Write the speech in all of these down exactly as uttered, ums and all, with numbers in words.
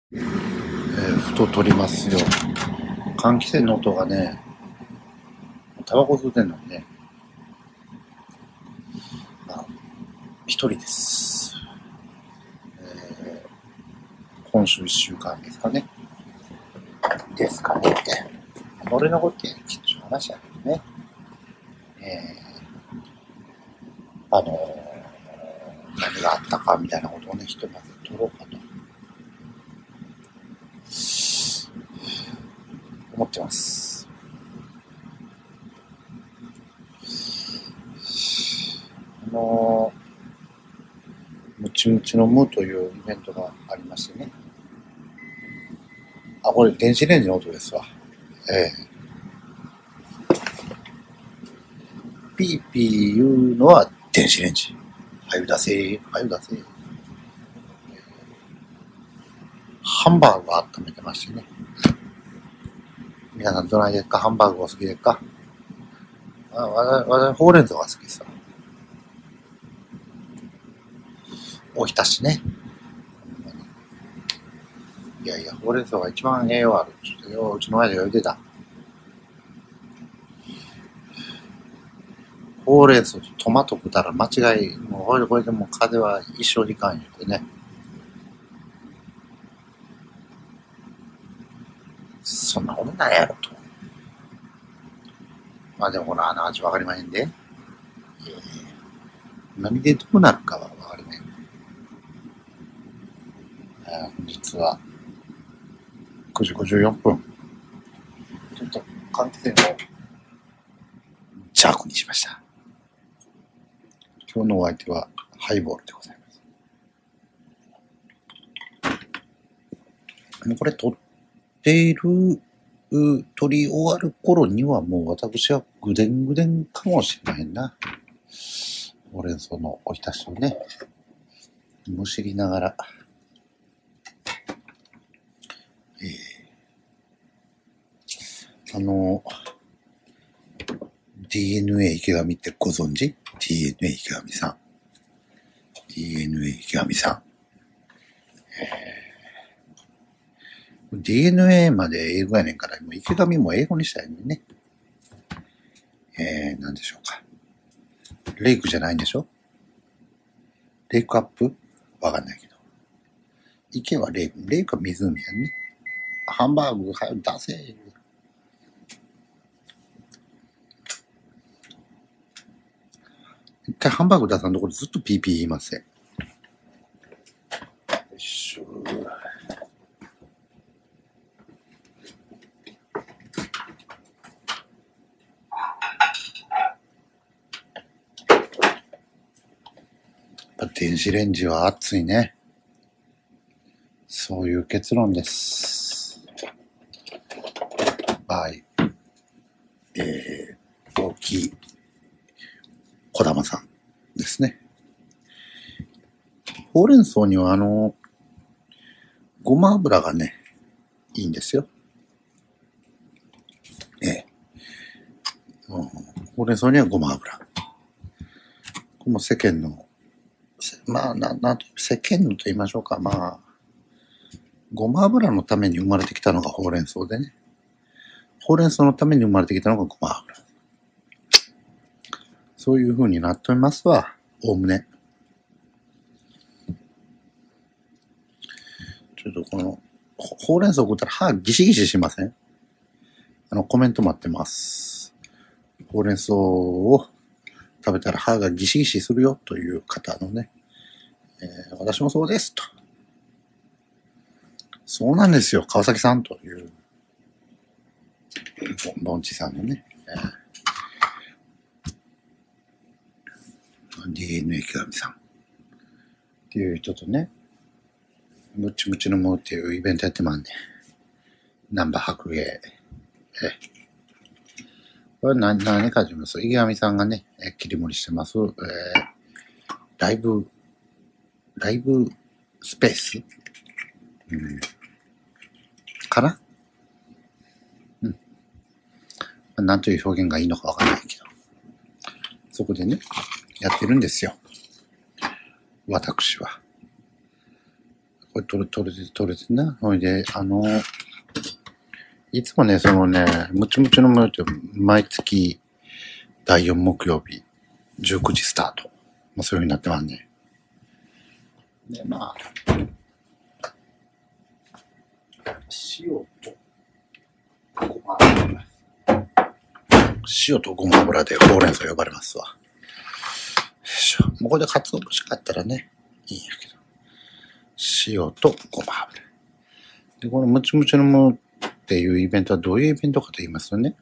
えー、ふと取りますよ。換気扇の音がね、タバコ吸ってんのにね、まあ、一人です。えー、今週一週間ですかね。ですかね。俺のことやきっちゅう話やけどね。えー、あのー、何があったかみたいなことをね、ひとまず取ろうかと思ってます。あのー、ムチムチのムというイベントがありましてね。あ、これ電子レンジの音ですわ。えー、ピーピー言うのは電子レンジ。はゆ出せ、はゆ出せ。ハンバーグを温めてましてね。皆さんどないですか？ハンバーグお好きですか？あ、わたわたほうれん草が好きですわ。おひたしね。いやいや、ほうれん草が一番栄養ある。ちょっとようちの親父が言ってた。ほうれん草とトマト食ったら間違い、もうこれこれでもう風邪は一生にかん言うてね。そんなことないやろと。まあでもほら、あの味わかりまへんで。えー何でどうなるかはわかりまへん。えー本日はくじごじゅうよんぷん。ちょっと換気扇を弱にしました。今日のお相手はハイボールでございます。もうこれ撮っている、撮り終わる頃にはもう私はぐでんぐでんかもしれないな。ほうれん草のおひたしをね、むしりながら、えー、あの、ディーエヌエー 池上ってご存知？ ディーエヌエー 池上さん。ディーエヌエー 池上さん。ディーエヌエー まで英語やねんから、もう池上も英語にしたいのにね。えー、なんでしょうか。レイクじゃないんでしょ？レイクアップ？わかんないけど。池はレイク、レイクは湖やね。ハンバーグ早く出せ。一回ハンバーグ出さんところずっとピーピー言いません。よいしょ。やっぱ電子レンジは熱いね。そういう結論です。はい。えー、大きい小玉さんですね。ほうれん草にはあの、ごま油がね、いいんですよ。ええ。うん、ほうれん草にはごま油。これも世間の、まあ、な、なんと、世間のと言いましょうか。まあ、ごま油のために生まれてきたのがほうれん草でね。ほうれん草のために生まれてきたのがごま油。そういう風になっておりますわ。おおむね。ちょっとこの、ほうれん草食ったら歯ギシギシしません？あの、コメント待ってます。ほうれん草を食べたら歯がギシギシするよという方のね、えー、私もそうですと。そうなんですよ、川崎さんという、ボンチさんのね、えー、ディーエヌエー 池上さんっていう人とね、ムチムチのもうっていうイベントやってまんね。ナンバー白芸。えこれ何、何かと言いますと、池上さんがね、切り盛りしてます、えー、ライブ、ライブスペース、うん、かな、うん。何という表現がいいのかわからないけど。そこでね、やってるんですよ。私は。 これ取れ、取れて、取れてな。ほいで、あの、いつもね、そのね、ムチムチのものって毎月だいよん木曜日、じゅうくじスタート。まあそういう風になってますね。で、まあ、塩とごま油。塩とごま油でほうれん草呼ばれますわ。もうこれで鰹節買ったらね、いいんやけど。塩とごま油。で、このムチムチのものっていうイベントはどういうイベントかと言いますとね、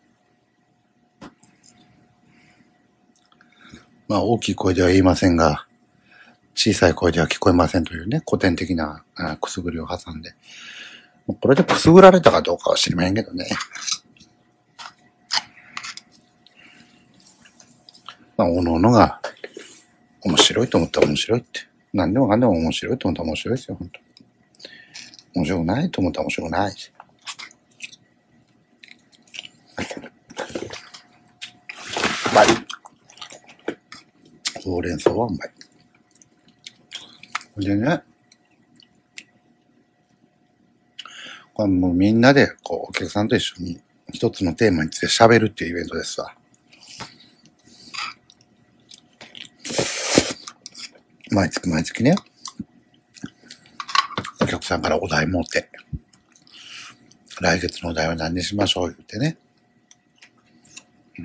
まあ大きい声では言いませんが、小さい声では聞こえませんというね、古典的なくすぐりを挟んで、これでくすぐられたかどうかは知りませんけどね。まあ、おのおのが面白いと思ったら面白いって。何でもかんでも面白いと思ったら面白いですよ、本当。面白くないと思ったら面白くない。うまい。ほうれん草はうまい。でね、これもうみんなでこうお客さんと一緒に一つのテーマについて喋るっていうイベントですわ。毎月毎月ね、お客さんからお題持って、来月のお題は何にしましょう言ってね。うん、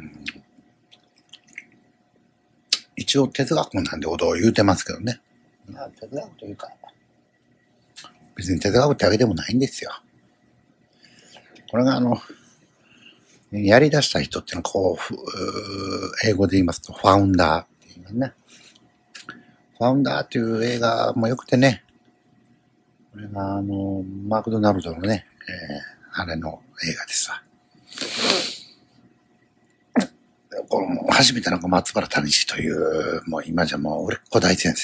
一応哲学なんでお題を言うてますけどね。まあ哲学というか、別に哲学ってわけでもないんですよ。これがあの、やり出した人っていうのはこう、英語で言いますとファウンダーって言いますね。ファウンダーっていう映画も良くてね、これがあの、マクドナルドのね、えー、あれの映画ですわ。この初めての松原谷氏という、もう今じゃもう売れっ子大先生。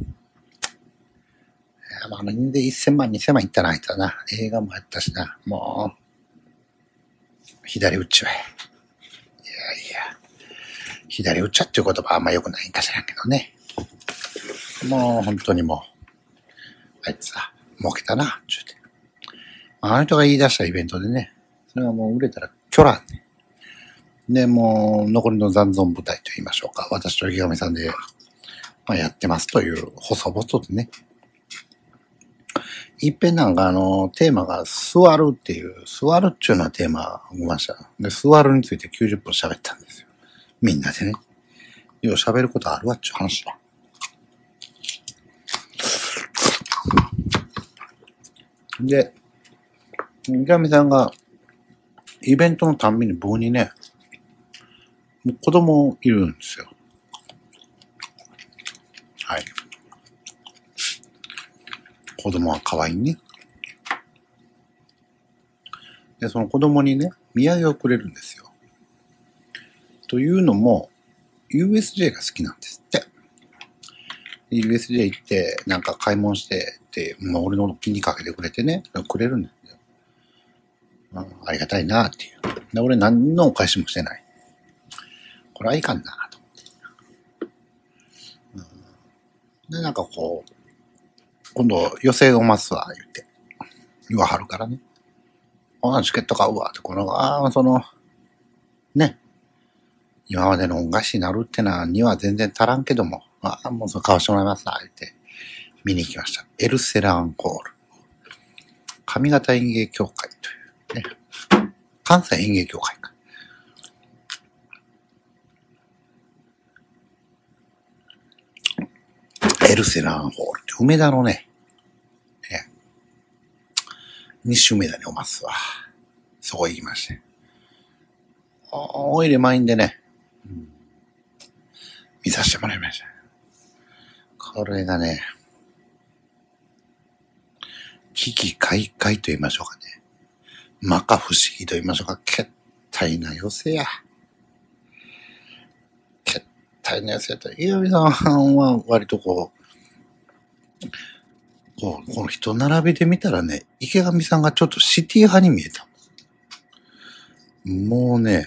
まあ、でいっせんまん、にせんまんいったな、いったな。映画もやったしな。もう、左打ちは。いやいや、左打ちはっていう言葉はあんま良くないんかしらんけどね。もう本当にもう、あいつさ、儲けたな、ちゅうて。あの人が言い出したイベントでね、それがもう売れたら巨乱ね。で、もう残りの残存舞台と言いましょうか。私と池上さんで、まあ、やってますという細々とね。いっぺんなんかあの、テーマが座るっていう、座るっちゅうのはテーマが来ました。で、座るについてきゅうじゅっぷん喋ったんですよ。みんなでね。よう喋ることあるわっちゅう話だ。で、池上さんがイベントのたんびに僕にね、子供いるんですよ。はい。子供は可愛いね。で、その子供にね、土産をくれるんですよ。というのも、ユーエスジェー が好きなんですって。ユーエスジェー 行って、なんか買い物してって、まあ、俺の気にかけてくれてね、くれるんですよ。あ, ありがたいなっていう。で、俺何のお返しもしてない。これはいかんなと思って、うん。で、なんかこう、今度予選を待つわ、言って。言わはるからね。ああ、チケット買うわって、この、ああ、その、ね。今までの恩返しになるってのはには全然足らんけども、ああ、もうそれ買わしてもらいますわ、言って。見に行きました。エルセランホール。上方演芸協会というね。関西演芸協会か。エルセランホールって梅田のね、え西梅田におますわ。そこ行きまして。おいでまいんでね、うん、見させてもらいました。これがね、危機開会と言いましょうかね。摩訶不思議と言いましょうか。けったいな寄せや。けったいな寄せやった。池上さんは割とこう、こう、この人並びで見たらね、池上さんがちょっとシティ派に見えた。もうね、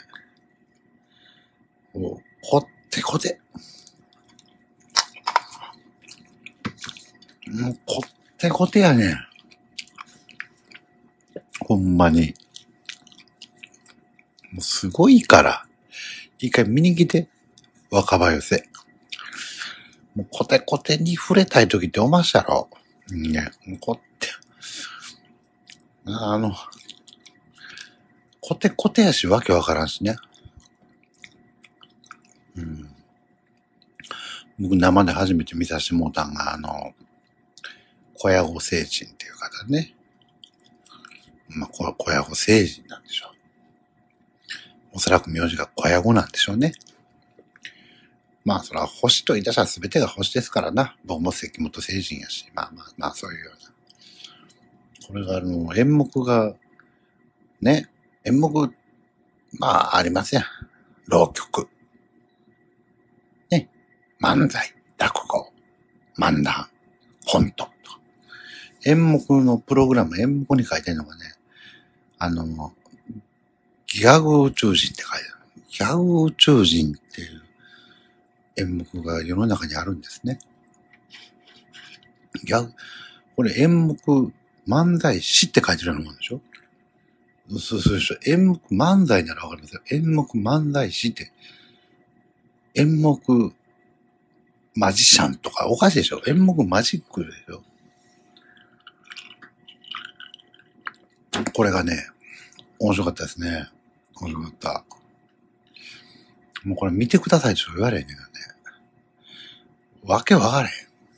こってこて。もうこってことやねん。ほんまに。もうすごいから。一回見に来て。若葉寄せ。もうコテコテに触れたい時っておましたろ。ね、こって。あの、コテコテやしわけわからんしね。うん。僕生で初めて見させてもうたんが、あの、小屋子星人っていう方ね。まあ、小屋子星人なんでしょう。おそらく名字が小屋子なんでしょうね。まあ、それは星と言い出したら全てが星ですからな。僕も関本星人やし。まあまあまあ、そういうような。これが、あの、演目が、ね、演目、まあ、ありますやん。浪曲。ね。漫才、落語、漫談、コント。演目のプログラム、演目に書いてるのがね、あの、ギャグ宇宙人って書いてある。ギャグ宇宙人っていう演目が世の中にあるんですね。ギャグ、これ演目漫才師って書いてるようなもんでしょ。そうそうそう。演目漫才ならわかりますよ。演目漫才師って、演目マジシャンとかおかしいでしょ。演目マジックでしょ。これがね、面白かったですね。面白かった。もうこれ見てくださいと言われへんねんけどね。わけわからへん。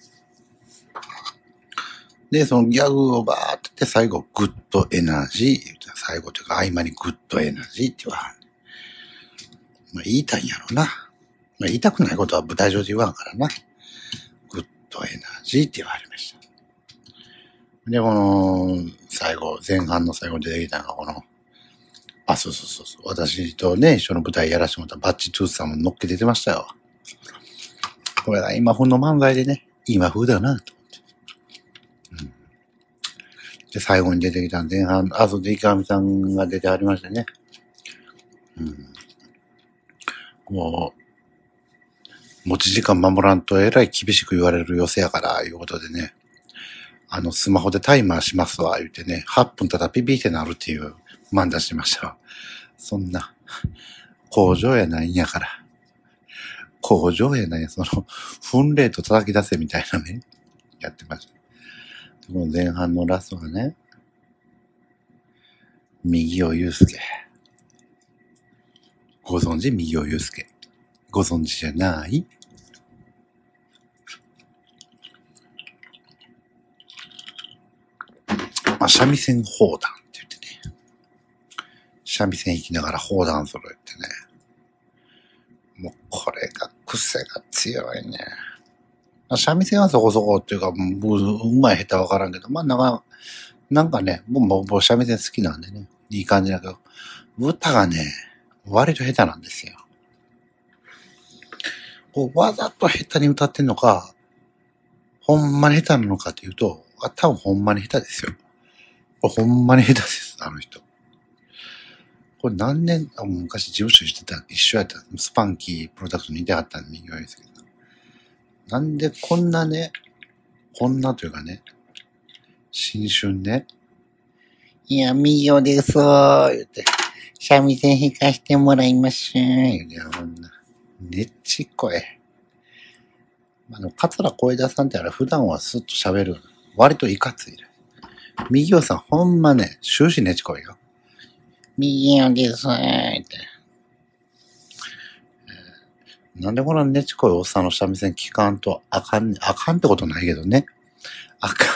で、そのギャグをバーってって最後、グッドエナジー。最後というか合間にグッドエナジーって言わはん。まあ言いたいんやろうな。まあ言いたくないことは舞台上で言わんからな。グッドエナジーって言われました。で、この、最後、前半の最後で出てきたのがこの、あ、そうそうそうそう。私とね、一緒の舞台やらせてもらったバッチトゥースさんも乗っけ出てましたよ。これが今風の漫才でね、今風だなと思って。うん、で、最後に出てきた前半、あ、そうで、池上さんが出てありましてね。うん。こう、持ち時間守らんとえらい厳しく言われる寄せやから、いうことでね。あの、スマホでタイマーしますわ、言ってね、はっぷんただピピってなるっていう漫才してましたわ。そんな、工場やないんやから。工場やないや、その、分レート叩き出せみたいなね、やってました。この前半のラストがね、右尾祐介。ご存知右尾祐介。ご存知じゃないまあ、三味線砲弾って言ってね。三味線弾きながら砲弾揃えてね。もうこれが癖が強いね。三味線はそこそこっていうか、もう、うまい下手わからんけど、まあなんか、なんかね、もう僕三味線好きなんでね、いい感じだけど、歌がね、割と下手なんですよ。こうわざと下手に歌ってんのか、ほんまに下手なのかっていうと、多分ほんまに下手ですよ。これほんまに下手です、あの人。これ何年、あ昔事務所してた、一緒やった、スパンキープロダクトに似てはったんで、言ですけど。なんでこんなね、こんなというかね、新春ね、いや、右尾ですー、言って、三味線弾かしてもらいましょう。いや、ほんな、ねっちっこい。あの、桂小枝さんってあれ、普段はスッと喋る。割といかつい。右尾さん、ほんまね、終始ねちこいよ。右尾ですー、って。なんでこのねちこいおっさんの三味線聞かんとあかんね、あかんってことないけどね。あかんって、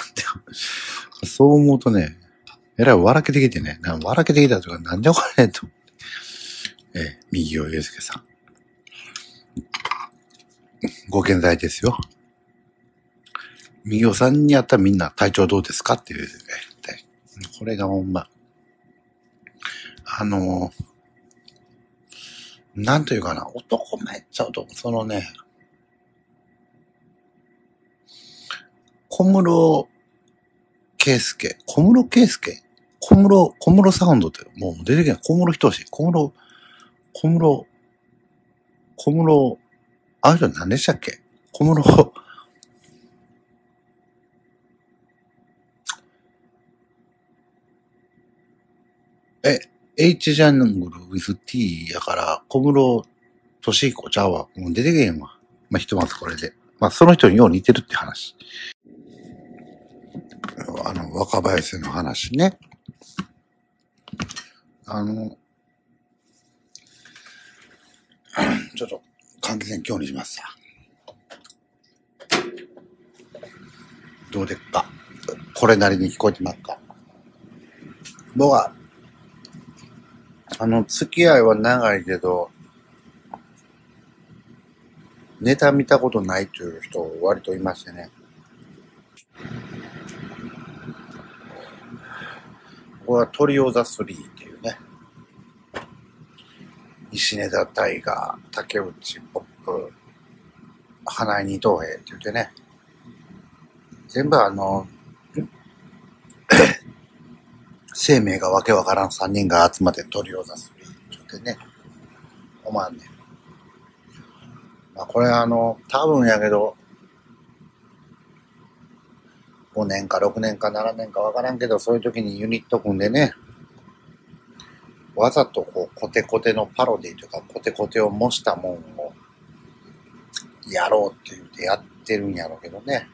そう思うとね、えらい笑けてきてね、なん笑けてきたとか、なんでこれと。ええ、右尾祐介さん。ご健在ですよ。右尾さんにやったらみんな体調どうですかっていう、ね、これがほんま。あのー、なんというかな、男めっちゃ男、そのね、小室圭介、小室圭介小室、小室サウンドってもう出てきない。小室仁志、小室、小室、小室、あの人何でしたっけ小室、 え、H ジャングル with T やから、小室俊彦ちゃうわ。もう出てけへんわ。まあ、ひとまずこれで。まあ、その人によう似てるって話。あの、若林の話ね。あの、ちょっと、換気扇強にしますさ。どうでっか。これなりに聞こえてますか。僕は、あの、付き合いは長いけど、ネタ見たことないという人割といましてね。これはトリオザスリーっていうね。石根田大河、竹内ポップ、花井二等兵って言ってね。全部あの、生命がわけわからん三人が集まってトリオザスリーって言ってね。おまんねん。まあ、これあの、多分やけど、ごねんかろくねんかななねんかわからんけど、そういう時にユニット組んでね、わざとこうコテコテのパロディというかコテコテを模したもんをやろうって言ってやってるんやろうけどね。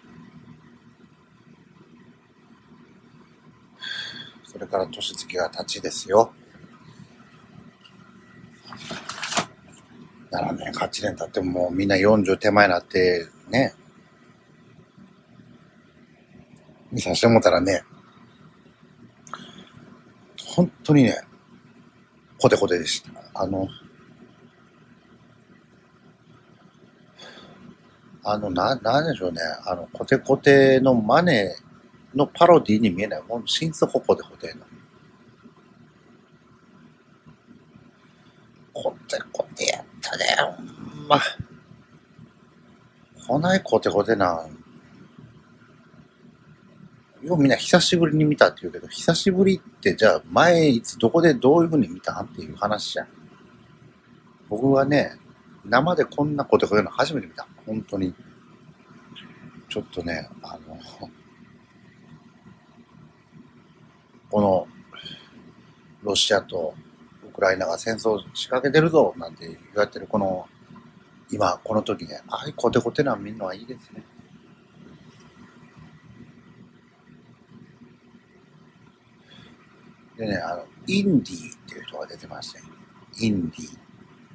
それから年月が経ちですよ。ななねんはちねん経ってももうみんなよんじゅう手前になってね、見させてもらったらね、本当にね、コテコテでした。あの、あの、な、なんでしょうね。あの、コテコテのマネのパロディに見えない。もう、心底コテコテの。コテコテやったね。ほんま。こないコテコテなん。ようみんな久しぶりに見たって言うけど、久しぶりってじゃあ前いつどこでどういう風に見たんっていう話じゃん。僕はね、生でこんなコテコテの初めて見た。本当に。ちょっとね、あの、このロシアとウクライナが戦争を仕掛けてるぞなんて言われてるこの今この時ね、ああいうコテコテなん見るのはいいですね。でね、あのインディーっていう人が出てましたよ。インディー。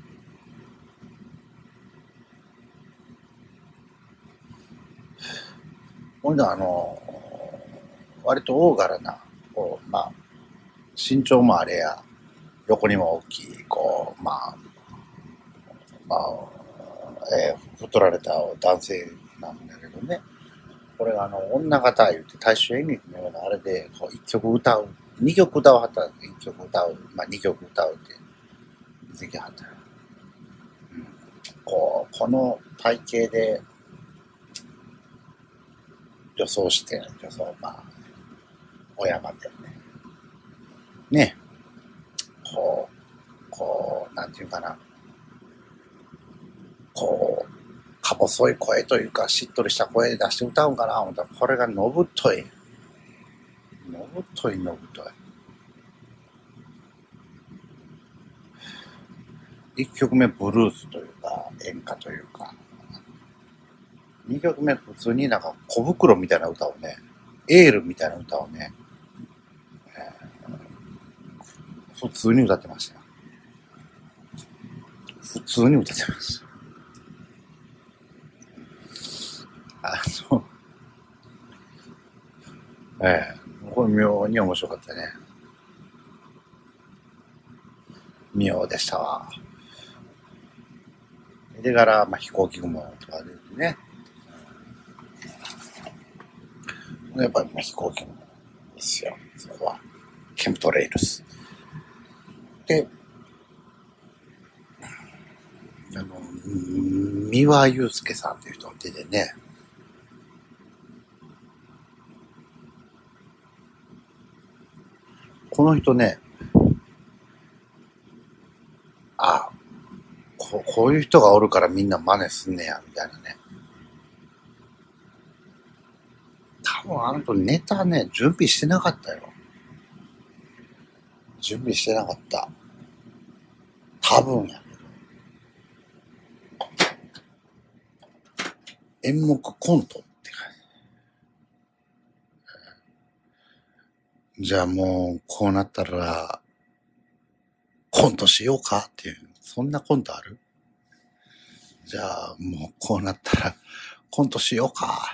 ほんであの割と大柄な、こうまあ身長もあれや、横にも大きい、こうまあまあ、えー、太られた男性なんだけどね。これがあの女方言って大衆演劇のようなあれでこう一曲歌う、二曲歌うはったんです。一曲歌う、まあ二曲歌うって出てきはった。うん、こうこの体型で予想して予想まあ親までねねこうこうなんていうかなこうか細い声というかしっとりした声で出して歌うんかな思ったらこれがのぶといのぶといのぶといいっきょくめブルースというか演歌というか、にきょくめ普通になんか小袋みたいな歌をね、エールみたいな歌をね、えー、普通に歌ってましたよ。普通に歌ってました。あの、ええー、これ妙に面白かったね。妙でしたわ。でから、まあ、飛行機雲とかでね、やっぱりまあ飛行機雲ですよ。そこは。ケンプトレイルス。で、あの、三輪祐介さんっていう人が出てね、この人ね、あ、こ, こういう人がおるからみんな真似すんねや、みたいなね。多分あの人ネタね、準備してなかったよ。 準備してなかった。多分や。演目コントって感じ。じゃあもう、こうなったら、コントしようかっていう。そんなコントある？じゃあもう、こうなったら、コントしようか。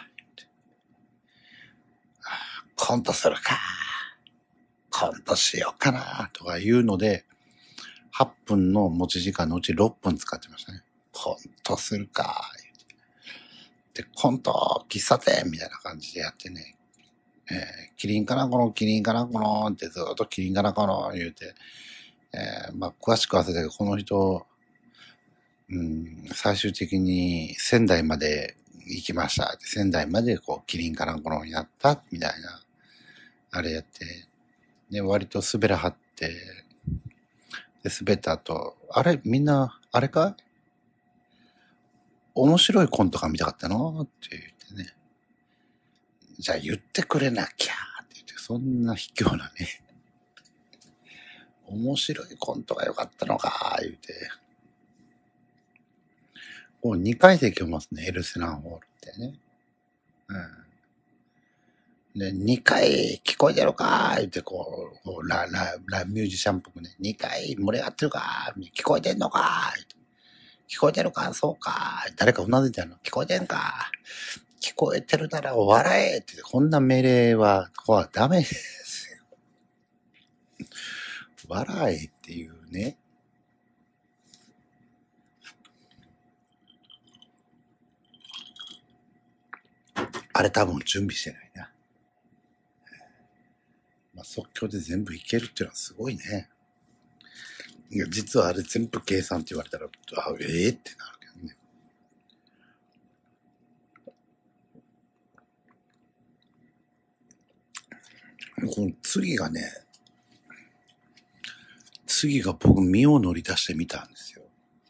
コントするか。コントしようかな。とか言うので、はっぷんの持ち時間のうちろっぷん使ってましたね。コントするか。で、コント、喫茶店みたいな感じでやってね。えー、キリンかなこの、キリンかなこのってずっとキリンかなこの言うて、えー、まあ、詳しく忘れたけど、この人、うん、最終的に仙台まで行きました。仙台までこう、キリンかなこのやった、みたいな、あれやって、で、割と滑らはって、で、滑った後、あれみんな、あれか面白いコントが見たかったのって言ってね。じゃあ言ってくれなきゃって言って、そんな卑怯なね。面白いコントが良かったのか言うて。こうにかいできますね、エルセナンホールってね。うん。で、にかい聞こえてるか言って、こう、こうラ、ラ、ラ、ミュージシャンっぽくね、にかい盛り上がってるか聞こえてんのか聞こえてるかそうか誰かうなずいてるの聞こえてんか聞こえてるなら笑えって、こんな命令は、ここはダメですよ。笑えっていうね。あれ多分準備してないな。まあ、即興で全部いけるっていうのはすごいね。いや、実はあれ全部計算って言われたら、あ、ええー、ってなるけどね。この次がね、次が僕身を乗り出してみたんですよ。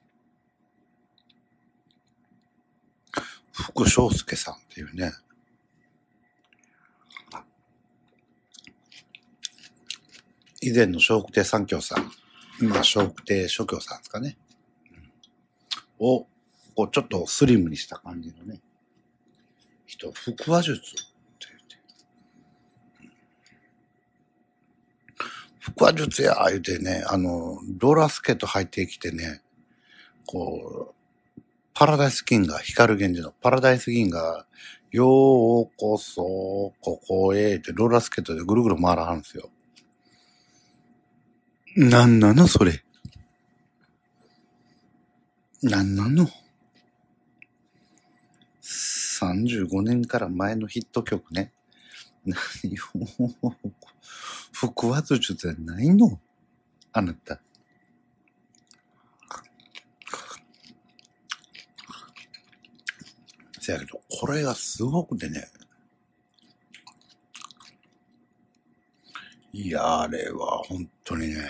福翔介さんっていうね。以前の笑福亭三協さん、今笑福亭諸協さんですかね。を、こうちょっとスリムにした感じのね、人、腹話術って言って。腹話術や言うてね、あの、ローラースケート履いてきてね、こう、パラダイス銀河、光源氏のパラダイス銀河、ようこそ、ここへ、ってローラースケートでぐるぐる回らはるんですよ。なんなのそれ。なんなの ?さんじゅうご 年から前のヒット曲ね。何を、腹話術じゃないのあなた。せやけど、これがすごくてね。いや、あれは本当にね、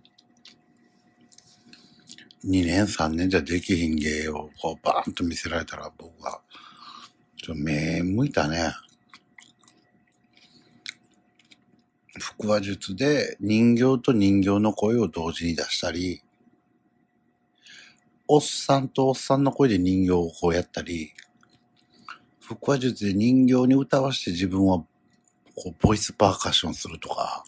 にねんさんねんじゃできひん芸をこうバーンと見せられたら僕は、ちょっと目向いたね。腹話術で人形と人形の声を同時に出したり、おっさんとおっさんの声で人形をこうやったり、腹話術で人形に歌わして自分はこうボイスパーカッションするとか。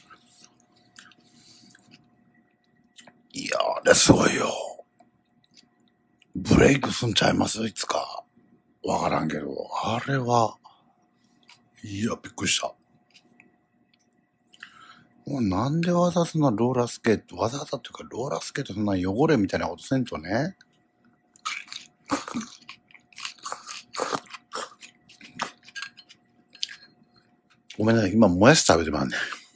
いやー、あれすごいよ。ブレイクすんちゃいますいつか。わからんけど、あれは、いや、びっくりした。なんでわざわざそんなローラースケート、わざわざというかローラースケートそんな汚れみたいなことせんとね。ごめんなさい、今もやし食べてまんね。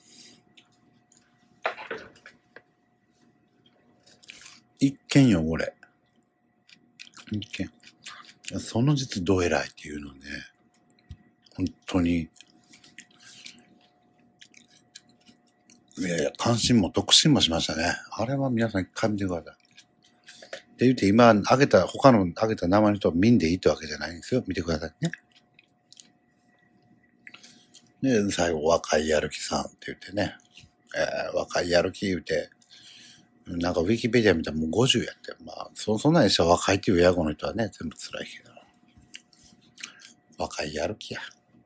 一見汚れ。一見。その実どえらいっていうのね、本当に、いやいや、関心も得心もしましたね。あれは皆さん一回見てください。って言って今、挙げた、他の挙げた名前の人は見んでいいってわけじゃないんですよ。見てくださいね。で、最後、若いやる気さんって言ってね。 えー、若いやる気言うて、なんかウィキペディア見たらもうごじゅうやって、まあ、そ、そんなにしたら若いっていう親子の人はね、全部辛いけど。若いやる気や。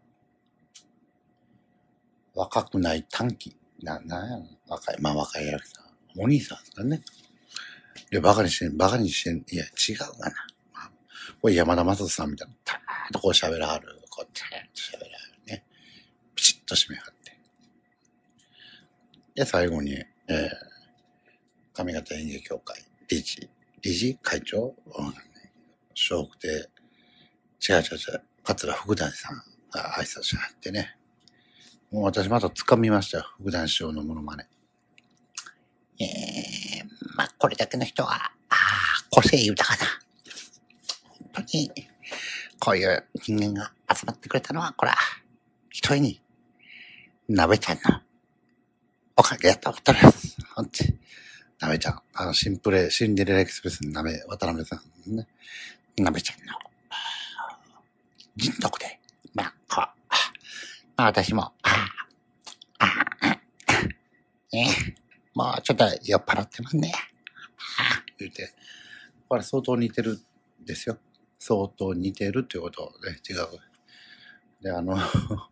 若くない短期。な、なんやろ。若い、まあ若いやる気な。お兄さんですからね。いや、バカにしてん、バカにしてん、いや、違うがな。まあ、これ山田正人さんみたいな、たーっとこう喋らはる。こう、たーっと喋らはるね。ピチッと締めはって。で、最後に、えー、上方演芸協会、理事、理事会長、うん、笑福亭、違う違う違う、桂福団さんが挨拶しはってね。もう私また掴みましたよ。福団師匠のモノマネ。えー、まあ、これだけの人は、ああ、個性豊かな。本当に、こういう人間が集まってくれたのは、これは、一重に、なべちゃんのおかげやと思っております。本当に。なべちゃん、あの、シンプレ、シンデレラエクスプレスのなべ、渡辺さんね。なべちゃんの、人徳で、まあ、こう、まあ私も、ああ、ああ、ね、もうちょっと酔っ払ってますね。ああ、言うて、これ相当似てるんですよ。相当似てるっていうことね、違う。で、あの、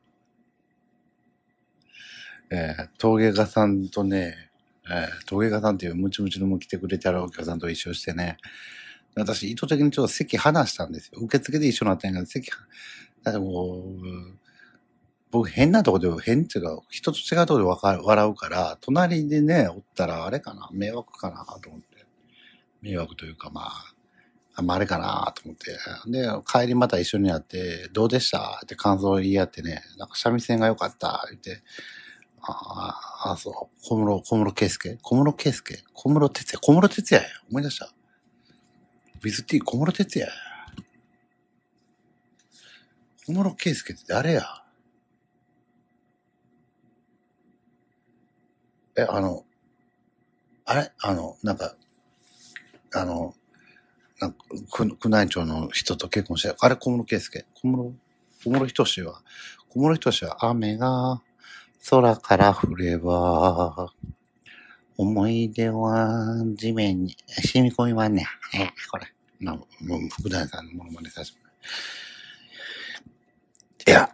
えー、峠家さんとね、えー、峠家さんっていうムチムチのも来てくれてあるお客さんと一緒してね、私意図的にちょっと席離したんですよ。受付で一緒になったんやけど、席、だってもう、僕変なとこで、変っていうか、人と違うとこでわか笑うから、隣でね、おったらあれかな、迷惑かなと思って。迷惑というかまあ、あんまあれかなと思って。で、帰りまた一緒になって、どうでしたって感想を言い合ってね、なんか三味線が良かったって言って、ああ、そう、小室、小室圭介小室圭介小室哲也小室哲也や。思い出した。ウィズティー小室哲也や。小室圭介って誰や。え、あの、あれあの、なんか、あの、なんか、く宮内庁の人と結婚して、あれ小室圭介小室、小室仁志は、小室仁志は雨が空から降れば、思い出は地面に染み込みまんねん。え、これ。まあ、もう福大さんのものまねさせてもらう。いや、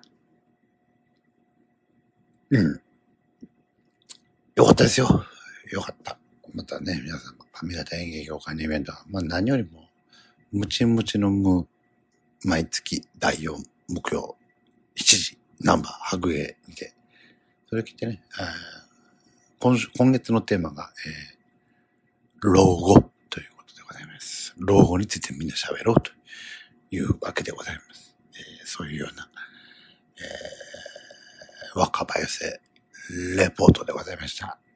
うん。よかったですよ。よかった。またね、皆さん、上方演芸協会のイベントは、まあ何よりも、ムチムチの無、毎月だいよん木曜しちじ、ナンバー、白芸にて、それ来てね、今週、今月のテーマが、えー、老後ということでございます。老後についてみんな喋ろうというわけでございます。えー、そういうような、えー、若葉寄せレポートでございました。